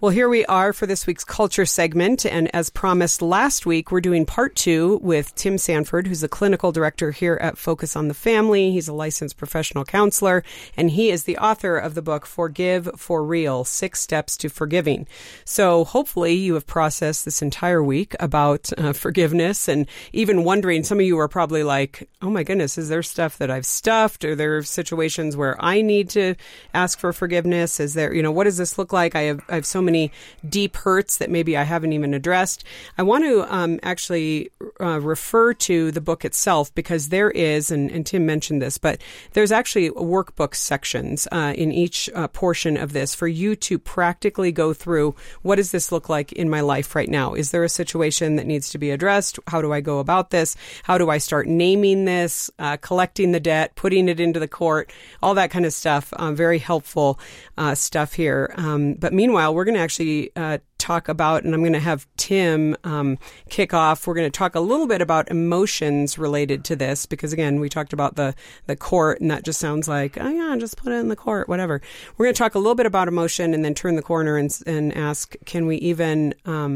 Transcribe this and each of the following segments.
Well, here we are for this week's Culture segment, and as promised last week, we're doing part 2 with Tim Sanford, who's the clinical director here at Focus on the Family. He's a licensed professional counselor, and he is the author of the book Forgive for Real, 6 Steps to Forgiving. So hopefully you have processed this entire week about forgiveness, and even wondering, some of you are probably like, oh my goodness, is there stuff that I've stuffed? Are there situations where I need to ask for forgiveness? Is there, what does this look like? I have so many deep hurts that maybe I haven't even addressed. I want to actually refer to the book itself, because there is, and Tim mentioned this, but there's actually workbook sections in each portion of this for you to practically go through, what does this look like in my life right now? Is there a situation that needs to be addressed? How do I go about this? How do I start naming this, collecting the debt, putting it into the court, all that kind of stuff. Very helpful stuff here. But meanwhile, we're going to actually talk about, and I'm going to have Tim kick off. We're going to talk a little bit about emotions related to this, because again, we talked about the court, and that just sounds like, oh yeah, just put it in the court, whatever. We're going to talk a little bit about emotion and then turn the corner and ask, can we even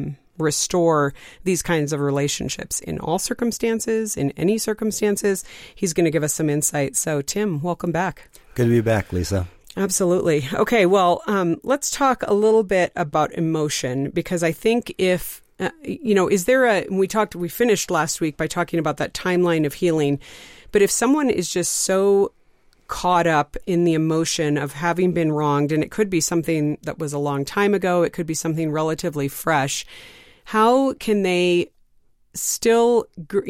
restore these kinds of relationships in all circumstances, in any circumstances? He's going to give us some insight. So Tim, welcome back. Good to be back, Lisa. Absolutely. Okay, well, let's talk a little bit about emotion, because I think if, is there we finished last week by talking about that timeline of healing, but if someone is just so caught up in the emotion of having been wronged, and it could be something that was a long time ago, it could be something relatively fresh, how can they still,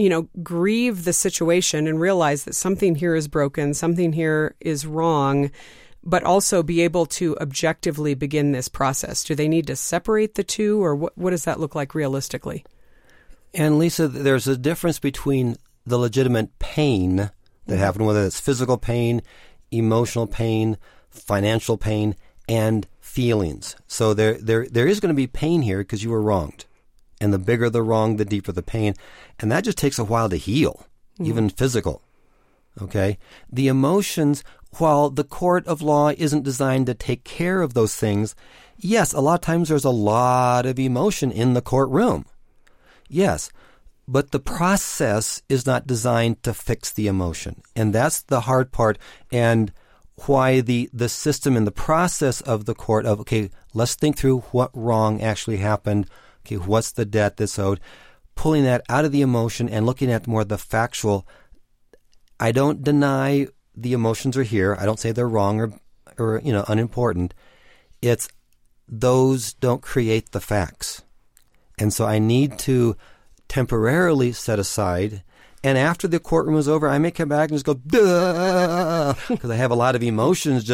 grieve the situation and realize that something here is broken, something here is wrong, but also be able to objectively begin this process? Do they need to separate the two, or what does that look like realistically? And Lisa, there's a difference between the legitimate pain that happened, whether it's physical pain, emotional pain, financial pain, and feelings. So there is going to be pain here because you were wronged. And the bigger the wrong, the deeper the pain. And that just takes a while to heal, even physical. Okay? The emotions, while the court of law isn't designed to take care of those things, yes, a lot of times there's a lot of emotion in the courtroom. Yes, but the process is not designed to fix the emotion. And that's the hard part, and why the system and the process of the court of, okay, let's think through what wrong actually happened. Okay, what's the debt that's owed? Pulling that out of the emotion and looking at more the factual. I don't deny the emotions are here. I don't say they're wrong or unimportant. It's those don't create the facts. And so I need to temporarily set aside, and after the courtroom is over, I may come back and just go, duh, because I have a lot of emotions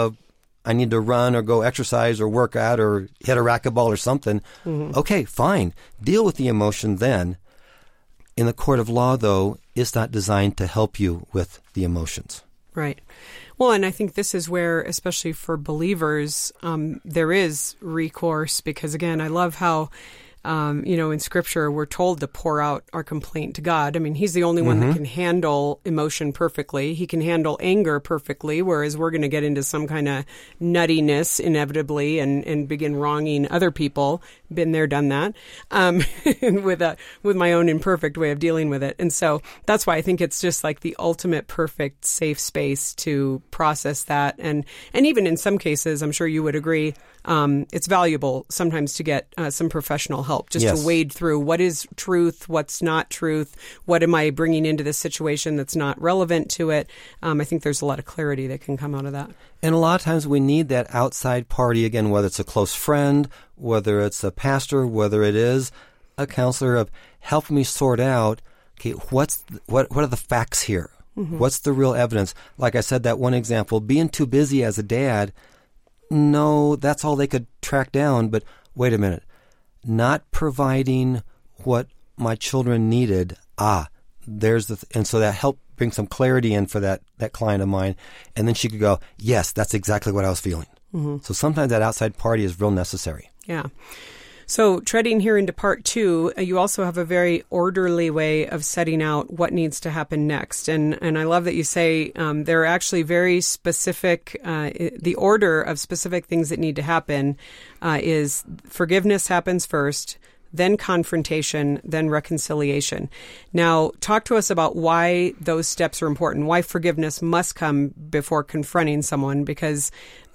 I need to run or go exercise or work out or hit a racquetball or something. Okay, fine. Deal with the emotion then. In the court of law, though, it's not designed to help you with the emotions. Right. Well, and I think this is where, especially for believers, there is recourse, because, again, I love how in Scripture, we're told to pour out our complaint to God. I mean, He's the only one that can handle emotion perfectly. He can handle anger perfectly, whereas we're going to get into some kind of nuttiness inevitably and begin wronging other people. Been there, done that, with my own imperfect way of dealing with it. And so that's why I think it's just like the ultimate perfect safe space to process that. And even in some cases, I'm sure you would agree, it's valuable sometimes to get some professional help just to wade through what is truth, what's not truth, what am I bringing into this situation that's not relevant to it. I think there's a lot of clarity that can come out of that. And a lot of times we need that outside party, again, whether it's a close friend, whether it's a pastor, whether it is a counselor, of helping me sort out, okay, what are the facts here? What's the real evidence? Like I said, that one example, being too busy as a dad, no, that's all they could track down. But wait a minute, not providing what my children needed. And so that helped bring some clarity in for that client of mine. And then she could go, yes, that's exactly what I was feeling. So sometimes that outside party is real necessary. Yeah. So treading here into part 2, you also have a very orderly way of setting out what needs to happen next. And I love that you say there are actually very specific, the order of specific things that need to happen is forgiveness happens first, then confrontation, then reconciliation. Now, talk to us about why those steps are important, why forgiveness must come before confronting someone, because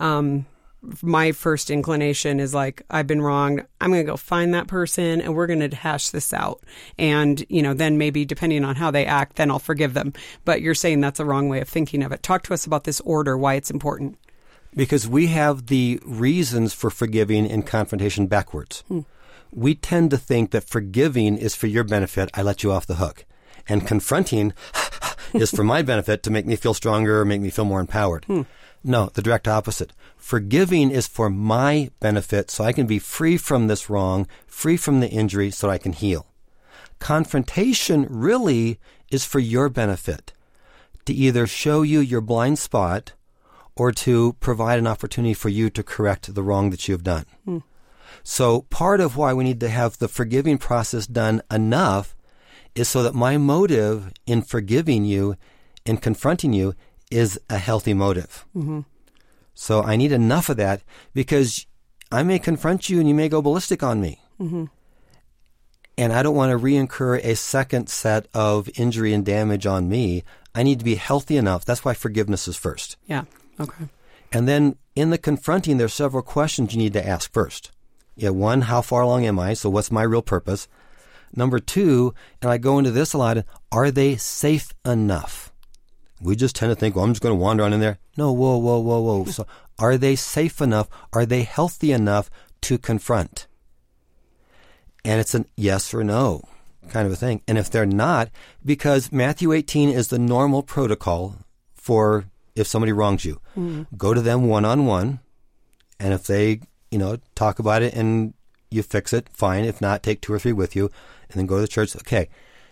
my first inclination is like, I've been wronged. I'm going to go find that person and we're going to hash this out. And, then maybe depending on how they act, then I'll forgive them. But you're saying that's a wrong way of thinking of it. Talk to us about this order, why it's important. Because we have the reasons for forgiving and confrontation backwards. We tend to think that forgiving is for your benefit. I let you off the hook. And confronting is for my benefit to make me feel stronger or make me feel more empowered. No, the direct opposite. Forgiving is for my benefit so I can be free from this wrong, free from the injury so I can heal. Confrontation really is for your benefit, to either show you your blind spot or to provide an opportunity for you to correct the wrong that you have done. So part of why we need to have the forgiving process done enough is so that my motive in forgiving you and confronting you is a healthy motive. So I need enough of that because I may confront you and you may go ballistic on me. And I don't want to reincur a second set of injury and damage on me. I need to be healthy enough. That's why forgiveness is first. Yeah. Okay. And then in the confronting, there's several questions you need to ask first. One, how far along am I? So what's my real purpose? Number 2, and I go into this a lot, are they safe enough? We just tend to think, well, I'm just going to wander on in there. No, whoa. So are they safe enough? Are they healthy enough to confront? And it's a yes or no kind of a thing. And if they're not, because Matthew 18 is the normal protocol for if somebody wrongs you, go to them one-on-one. And if they, talk about it and you fix it, fine. If not, take 2 or 3 with you and then go to the church. Okay.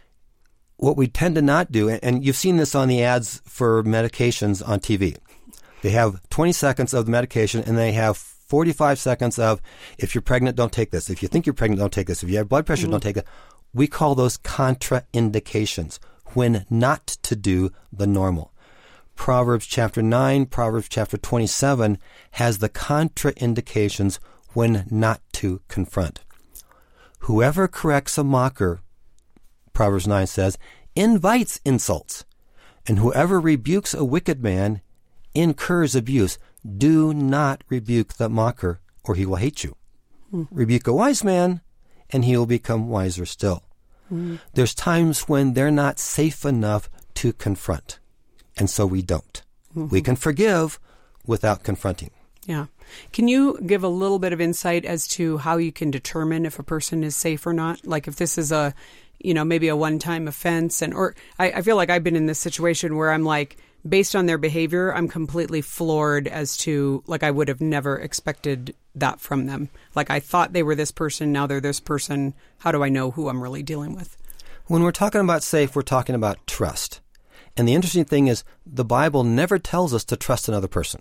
What we tend to not do, and you've seen this on the ads for medications on TV. They have 20 seconds of the medication and they have 45 seconds of, if you're pregnant, don't take this. If you think you're pregnant, don't take this. If you have blood pressure, don't take it. We call those contraindications, when not to do the normal. Proverbs chapter 9, Proverbs chapter 27 has the contraindications when not to confront. Whoever corrects a mocker, Proverbs 9 says, invites insults, and whoever rebukes a wicked man incurs abuse. Do not rebuke the mocker, or he will hate you. Rebuke a wise man, and he will become wiser still. There's times when they're not safe enough to confront, and so we don't. We can forgive without confronting. Yeah. Can you give a little bit of insight as to how you can determine if a person is safe or not? Like if this is a maybe a one-time offense, or I feel like I've been in this situation where I'm like, based on their behavior, I'm completely floored as to, like, I would have never expected that from them. Like, I thought they were this person, now they're this person. How do I know who I'm really dealing with? When we're talking about safe, we're talking about trust. And the interesting thing is, the Bible never tells us to trust another person.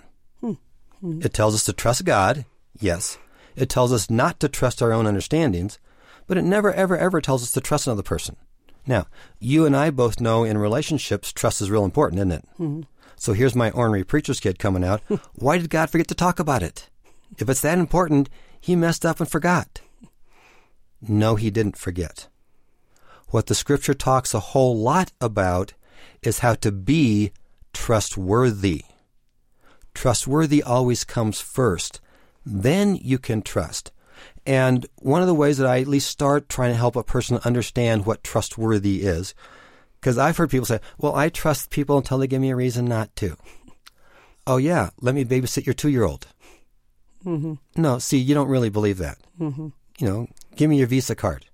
It tells us to trust God, yes. It tells us not to trust our own understandings, but it never, ever, ever tells us to trust another person. Now, you and I both know in relationships, trust is real important, isn't it? So here's my ornery preacher's kid coming out. Why did God forget to talk about it? If it's that important, he messed up and forgot. No, he didn't forget. What the Scripture talks a whole lot about is how to be trustworthy. Trustworthy always comes first. Then you can trust. And one of the ways that I at least start trying to help a person understand what trustworthy is, because I've heard people say, well, I trust people until they give me a reason not to. Oh, yeah, let me babysit your 2-year-old. No, see, you don't really believe that. Give me your Visa card.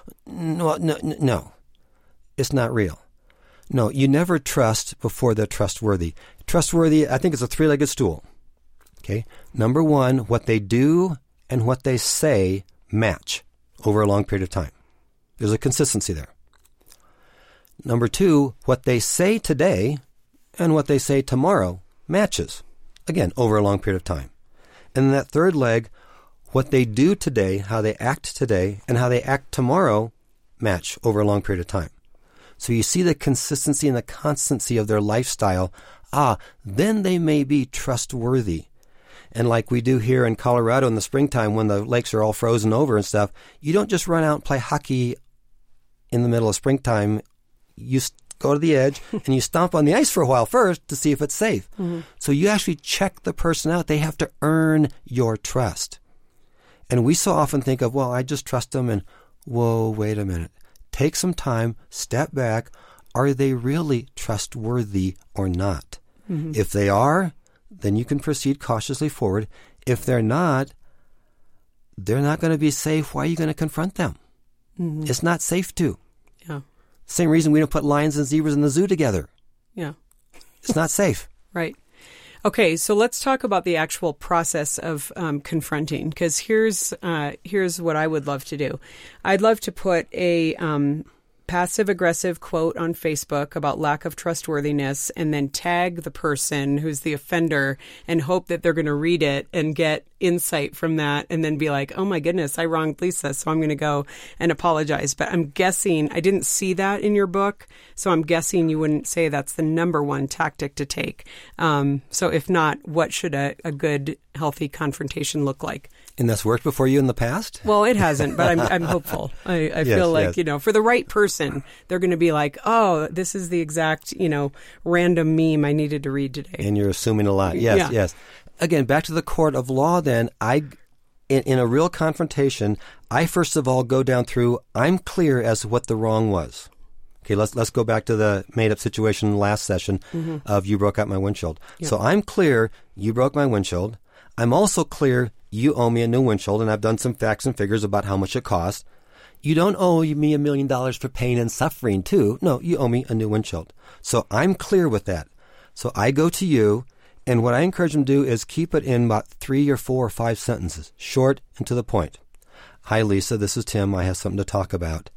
No, it's not real. No, you never trust before they're trustworthy. Trustworthy, I think, is a 3-legged stool. Okay, number 1, what they do and what they say match over a long period of time. There's a consistency there. Number 2, what they say today and what they say tomorrow matches, again, over a long period of time. And that 3rd leg, what they do today, how they act today, and how they act tomorrow match over a long period of time. So you see the consistency and the constancy of their lifestyle. Then they may be trustworthy. And like we do here in Colorado in the springtime when the lakes are all frozen over and stuff, you don't just run out and play hockey in the middle of springtime. You go to the edge and you stomp on the ice for a while first to see if it's safe. Mm-hmm. So you actually check the person out. They have to earn your trust. And we so often think of, well, I just trust them, and whoa, wait a minute. Take some time, step back. Are they really trustworthy or not? Mm-hmm. If they are, then you can proceed cautiously forward. If they're not going to be safe. Why are you going to confront them? Mm-hmm. It's not safe to. Yeah. Same reason we don't put lions and zebras in the zoo together. Yeah. It's not safe. Right. Okay, so let's talk about the actual process of confronting, because here's what I would love to do. I'd love to put a passive-aggressive quote on Facebook about lack of trustworthiness and then tag the person who's the offender and hope that they're going to read it and get insight from that and then be like, oh my goodness, I wronged Lisa, so I'm going to go and apologize. But I'm guessing, I didn't see that in your book, so I'm guessing you wouldn't say that's the number one tactic to take. So if not, what should a good, healthy confrontation look like? And that's worked before you in the past? Well, it hasn't, but I'm hopeful. I feel like, for the right person, they're going to be like, oh, this is the exact, random meme I needed to read today. And you're assuming a lot. Yes, yes. Again, back to the court of law then, in a real confrontation, I first of all go down through, I'm clear as to what the wrong was. Okay, let's go back to the made-up situation last session of you broke out my windshield. Yep. So I'm clear, you broke my windshield. I'm also clear, you owe me a new windshield, and I've done some facts and figures about how much it costs. You don't owe me $1 million for pain and suffering, too. No, you owe me a new windshield. So I'm clear with that. So I go to you, and what I encourage them to do is keep it in about 3 or 4 or 5 sentences, short and to the point. Hi, Lisa, this is Tim. I have something to talk about.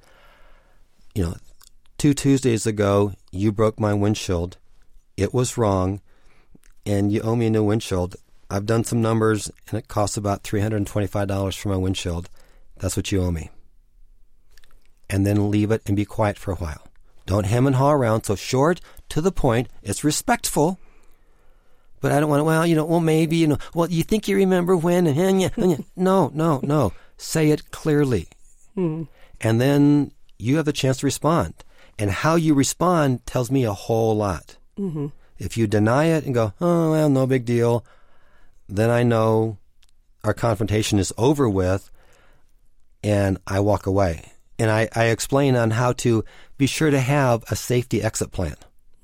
2 Tuesdays ago, you broke my windshield. It was wrong, and you owe me a new windshield. I've done some numbers, and it costs about $325 for my windshield. That's what you owe me. And then leave it and be quiet for a while. Don't hem and haw around. So short, to the point. It's respectful. But I don't want to, maybe, you think you remember when? No. Say it clearly. And then you have the chance to respond. And how you respond tells me a whole lot. Mm-hmm. If you deny it and go, oh, well, no big deal, then I know our confrontation is over with, and I walk away. And I explain on how to be sure to have a safety exit plan.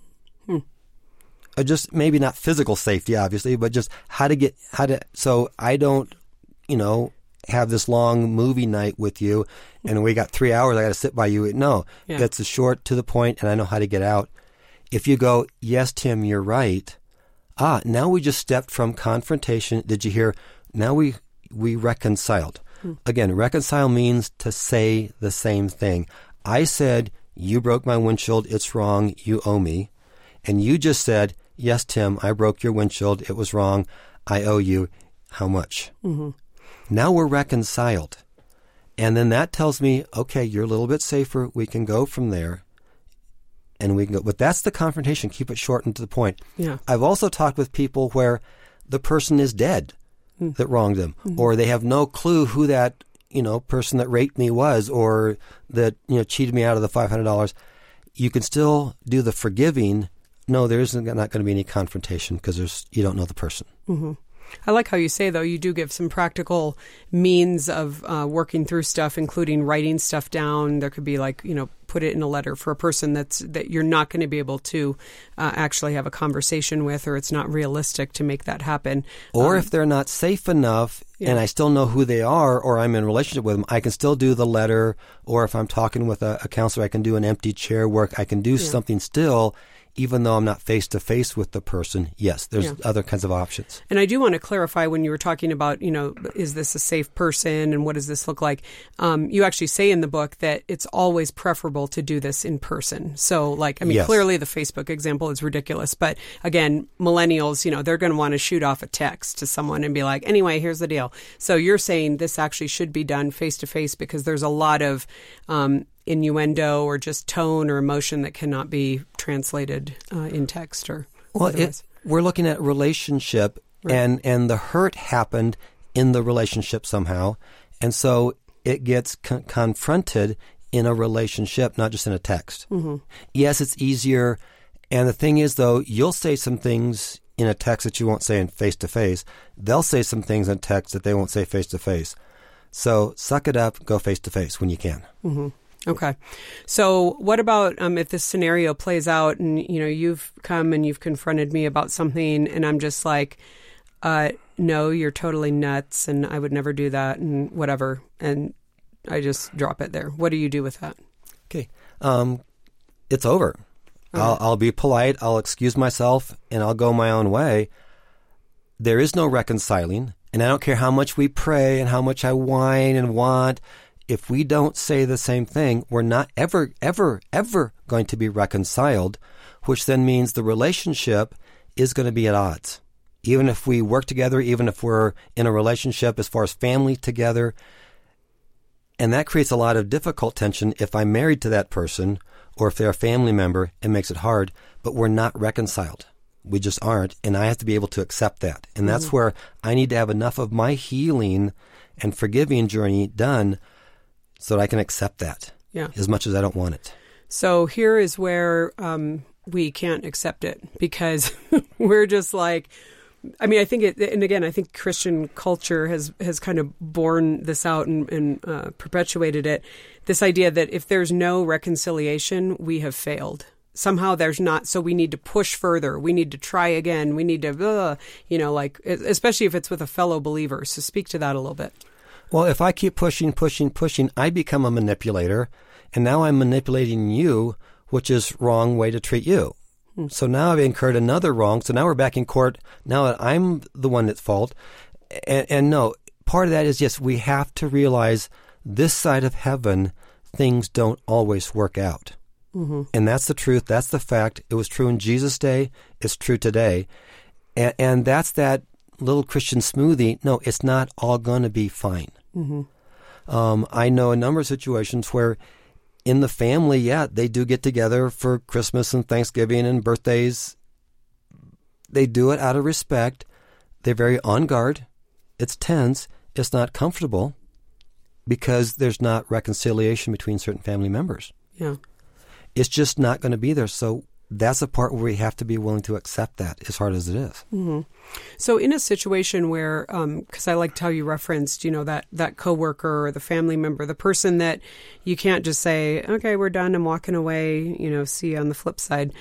Just maybe not physical safety, obviously, but just so I don't, have this long movie night with you, and we got 3 hours, I got to sit by you. No, It's a short, to the point, and I know how to get out. If you go, yes, Tim, you're right. Now we just stepped from confrontation. Did you hear? Now we reconciled. Again, reconcile means to say the same thing. I said, you broke my windshield. It's wrong. You owe me. And you just said, yes, Tim, I broke your windshield. It was wrong. I owe you. How much? Mm-hmm. Now we're reconciled. And then that tells me, okay, you're a little bit safer. We can go from there. And we can go. But that's the confrontation. Keep it short and to the point. Yeah. I've also talked with people where the person is dead that wronged them, or they have no clue who that, person that raped me was, or that, cheated me out of the $500. You can still do the forgiving. No, there isn't not going to be any confrontation because you don't know the person. Mm-hmm. I like how you say, though, you do give some practical means of working through stuff, including writing stuff down. There could be put it in a letter for a person that you're not going to be able to actually have a conversation with, or it's not realistic to make that happen. Or if they're not safe enough and I still know who they are, or I'm in a relationship with them, I can still do the letter. Or if I'm talking with a counselor, I can do an empty chair work. I can do something still, even though I'm not face-to-face with the person, yes, there's other kinds of options. And I do want to clarify when you were talking about, is this a safe person and what does this look like? You actually say in the book that it's always preferable to do this in person. So, Yes. Clearly the Facebook example is ridiculous. But again, millennials, they're going to want to shoot off a text to someone and be like, anyway, here's the deal. So you're saying this actually should be done face-to-face because there's a lot of innuendo or just tone or emotion that cannot be translated in text or otherwise. We're looking at relationship, right. and the hurt happened in the relationship somehow, and so it gets confronted in a relationship, not just in a text. Mm-hmm. Yes, it's easier, and the thing is, though, you'll say some things in a text that you won't say in face-to-face. They'll say some things in text that they won't say face-to-face. So suck it up, go face-to-face when you can. Mm-hmm. Okay. So what about if this scenario plays out and, you've come and you've confronted me about something and I'm just like, no, you're totally nuts and I would never do that and whatever. And I just drop it there. What do you do with that? Okay. It's over. Okay. I'll be polite. I'll excuse myself and I'll go my own way. There is no reconciling. And I don't care how much we pray and how much I whine and want. If we don't say the same thing, we're not ever, ever, ever going to be reconciled, which then means the relationship is going to be at odds. Even if we work together, even if we're in a relationship as far as family together. And that creates a lot of difficult tension if I'm married to that person or if they're a family member, it makes it hard, but we're not reconciled. We just aren't, and I have to be able to accept that. And that's where I need to have enough of my healing and forgiving journey done so that I can accept that as much as I don't want it. So here is where we can't accept it because we're just like, I think I think Christian culture has kind of borne this out and perpetuated it. This idea that if there's no reconciliation, we have failed. Somehow there's not, so we need to push further. We need to try again. We need to, especially if it's with a fellow believer. So speak to that a little bit. Well, if I keep pushing, I become a manipulator, and now I'm manipulating you, which is wrong way to treat you. So now I've incurred another wrong, so now we're back in court. Now I'm the one at fault. And no, part of that is, yes, we have to realize this side of heaven, things don't always work out. Mm-hmm. And that's the truth. That's the fact. It was true in Jesus' day. It's true today. And that's that little Christian smoothie. No, it's not all going to be fine. Mm-hmm. I know a number of situations where in the family, they do get together for Christmas and Thanksgiving and birthdays. They do it out of respect. They're very on guard. It's tense. It's not comfortable because there's not reconciliation between certain family members. Yeah. It's just not going to be there. So that's a part where we have to be willing to accept that, as hard as it is. Mm-hmm. So in a situation where, because I liked how you referenced, that coworker or the family member, the person that you can't just say, okay, we're done, I'm walking away, see you on the flip side.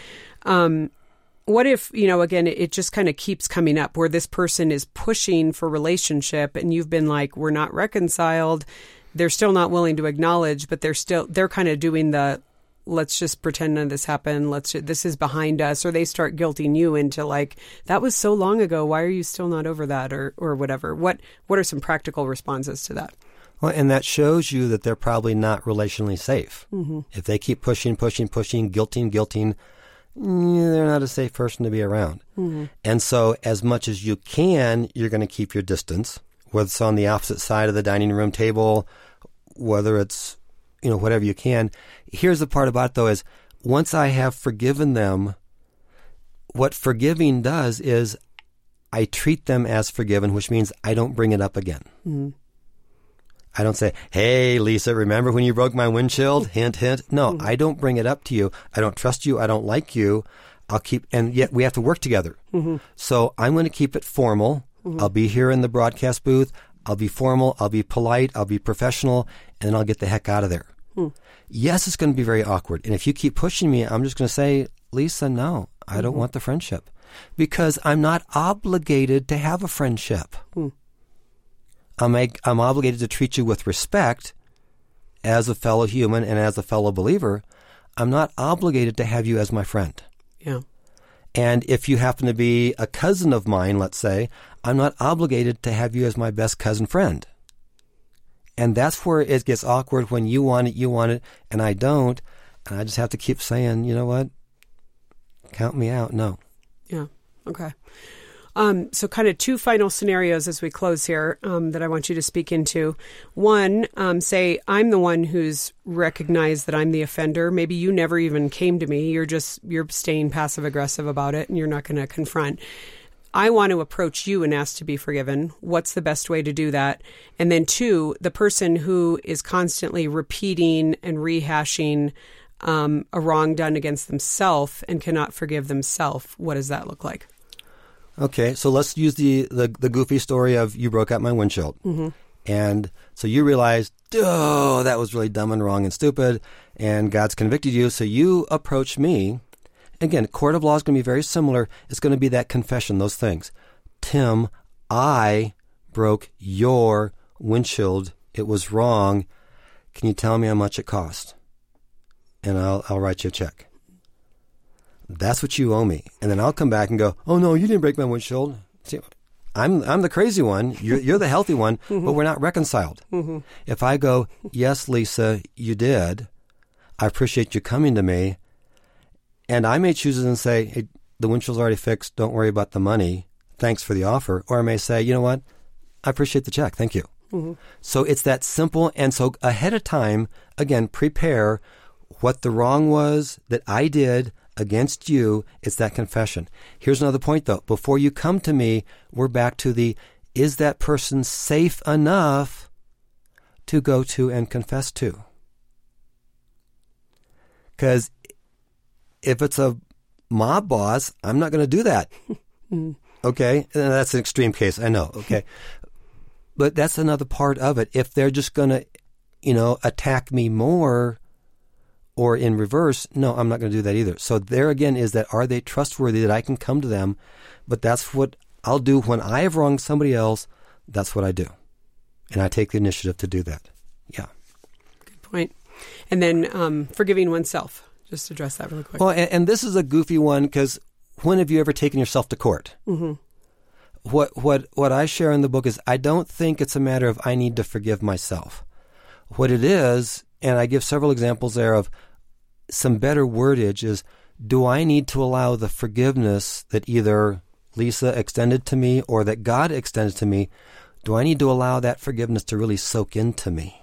What if, again, it just kind of keeps coming up where this person is pushing for relationship and you've been like, we're not reconciled. They're still not willing to acknowledge, but they're kind of doing the, let's just pretend none of this happened. This is behind us. Or they start guilting you into like, that was so long ago. Why are you still not over that? Or whatever. What are some practical responses to that? Well, and that shows you that they're probably not relationally safe. Mm-hmm. If they keep pushing, guilting, they're not a safe person to be around. Mm-hmm. And so as much as you can, you're going to keep your distance, whether it's on the opposite side of the dining room table, whether it's whatever you can. Here's the part about it, though, is once I have forgiven them, what forgiving does is I treat them as forgiven, which means I don't bring it up again. Mm-hmm. I don't say, hey, Lisa, remember when you broke my windshield? Hint, hint. No, I don't bring it up to you. I don't trust you. I don't like you. And yet we have to work together. Mm-hmm. So I'm going to keep it formal. Mm-hmm. I'll be here in the broadcast booth. I'll be formal. I'll be polite. I'll be professional. And then I'll get the heck out of there. Yes, it's going to be very awkward. And if you keep pushing me, I'm just going to say, Lisa, no, I don't want the friendship. Because I'm not obligated to have a friendship. I'm obligated to treat you with respect as a fellow human and as a fellow believer. I'm not obligated to have you as my friend. Yeah. And if you happen to be a cousin of mine, let's say, I'm not obligated to have you as my best cousin friend. And that's where it gets awkward when you want it, and I don't. And I just have to keep saying, you know what? Count me out. No. Yeah. Okay. So kind of two final scenarios as we close here that I want you to speak into. One, say I'm the one who's recognized that I'm the offender. Maybe you never even came to me. You're staying passive aggressive about it and you're not going to confront. I want to approach you and ask to be forgiven. What's the best way to do that? And then two, the person who is constantly repeating and rehashing a wrong done against themselves and cannot forgive themselves. What does that look like? Okay, so let's use the goofy story of you broke out my windshield. Mm-hmm. And so you realized, oh, that was really dumb and wrong and stupid, and God's convicted you, so you approach me. Again, court of law is going to be very similar. It's going to be that confession, those things. Tim, I broke your windshield. It was wrong. Can you tell me how much it cost? And I'll write you a check. That's what you owe me. And then I'll come back and go, oh, no, you didn't break my windshield. See, I'm the crazy one. You're the healthy one, mm-hmm. but we're not reconciled. Mm-hmm. If I go, yes, Lisa, you did. I appreciate you coming to me. And I may choose and say, hey, the windshield's already fixed. Don't worry about the money. Thanks for the offer. Or I may say, you know what? I appreciate the check. Thank you. Mm-hmm. So it's that simple. And so ahead of time, again, prepare what the wrong was that I did against you. It's that confession. Here's another point, though. Before you come to me, we're back to is that person safe enough to go to and confess to? Because if it's a mob boss, I'm not going to do that. Okay? And that's an extreme case. I know. Okay. But that's another part of it. If they're just going to, attack me more, or in reverse, no, I'm not going to do that either. So there again is that, are they trustworthy that I can come to them? But that's what I'll do when I have wronged somebody else. That's what I do. And I take the initiative to do that. Yeah. Good point. And then forgiving oneself. Just address that really quick. Well, and this is a goofy one because when have you ever taken yourself to court? Mm-hmm. What I share in the book is I don't think it's a matter of I need to forgive myself. What it is, and I give several examples there of some better wordage, is do I need to allow the forgiveness that either Lisa extended to me or that God extended to me, do I need to allow that forgiveness to really soak into me?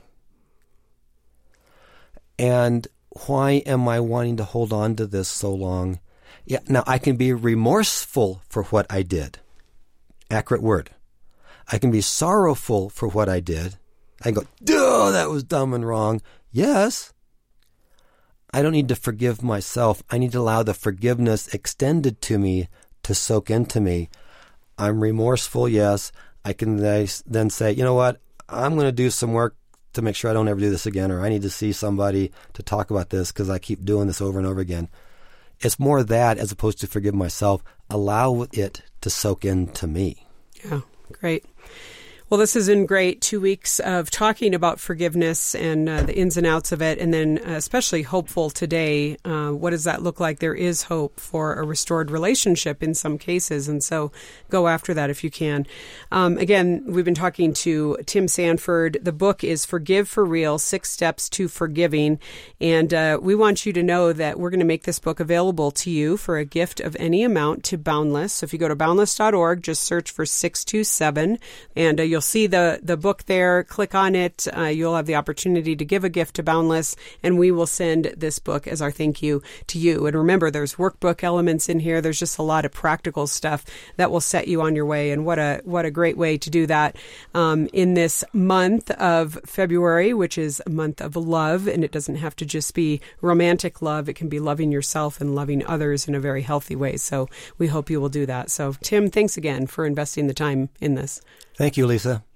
And why am I wanting to hold on to this so long? Yeah, now I can be remorseful for what I did. Accurate word. I can be sorrowful for what I did. I can go, oh, that was dumb and wrong. Yes. I don't need to forgive myself. I need to allow the forgiveness extended to me to soak into me. I'm remorseful, yes. I can then say, you know what? I'm going to do some work to make sure I don't ever do this again, or I need to see somebody to talk about this because I keep doing this over and over again. It's more that as opposed to forgive myself. Allow it to soak into me. Yeah, great. Well, this has been great. 2 weeks of talking about forgiveness and the ins and outs of it, and then especially hopeful today. What does that look like? There is hope for a restored relationship in some cases, and so go after that if you can. Again, we've been talking to Tim Sanford. The book is Forgive for Real, 6 Steps to Forgiving, and we want you to know that we're going to make this book available to you for a gift of any amount to Boundless. So if you go to boundless.org, just search for 627, and you'll see the book there. Click on it. You'll have the opportunity to give a gift to Boundless, and we will send this book as our thank you to you. And remember, there's workbook elements in here. There's just a lot of practical stuff that will set you on your way. And what a great way to do that in this month of February, which is a month of love. And it doesn't have to just be romantic love. It can be loving yourself and loving others in a very healthy way. So we hope you will do that. So Tim, thanks again for investing the time in this. Thank you, Lisa.